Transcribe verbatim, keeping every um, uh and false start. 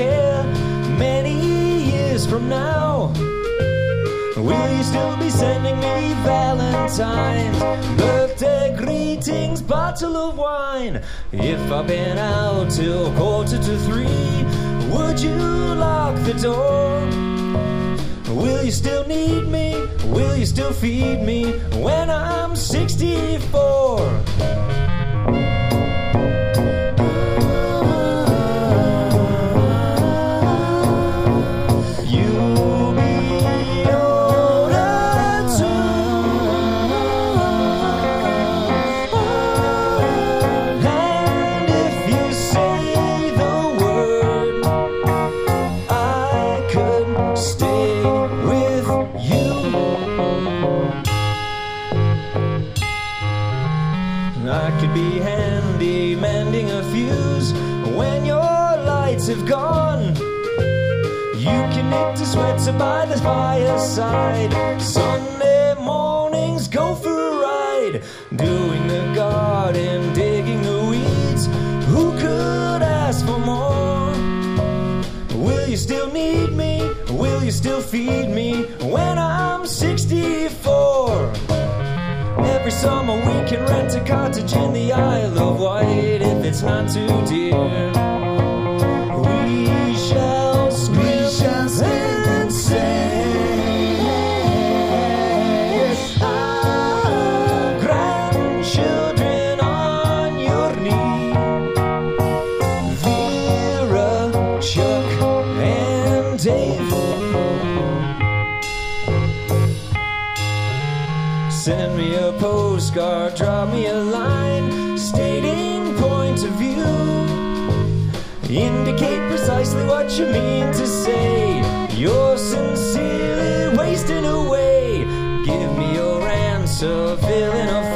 care many years from now? Will you still be sending me valentines, birthday greetings, bottle of wine? If I've been out till quarter to three, would you lock the door? Will you still need me? Will you still feed me when I'm sixty-four? I could be handy mending a fuse when your lights have gone. You can knit a sweater by the fireside. Sunday mornings go for a ride, doing the garden, digging the weeds. Who could ask for more? Will you still need me? Will you still feed me when I'm sixty-four? Every summer we can rent a cottage in the Isle of Wight if it's not too dear. We shall scrimp, we shall scrimp and save our grandchildren on your knee. Vera, Chuck and Dave. Send me a postcard, drop me a line, stating point of view. Indicate precisely what you mean to say. You're sincerely wasting away. Give me your answer, fill in a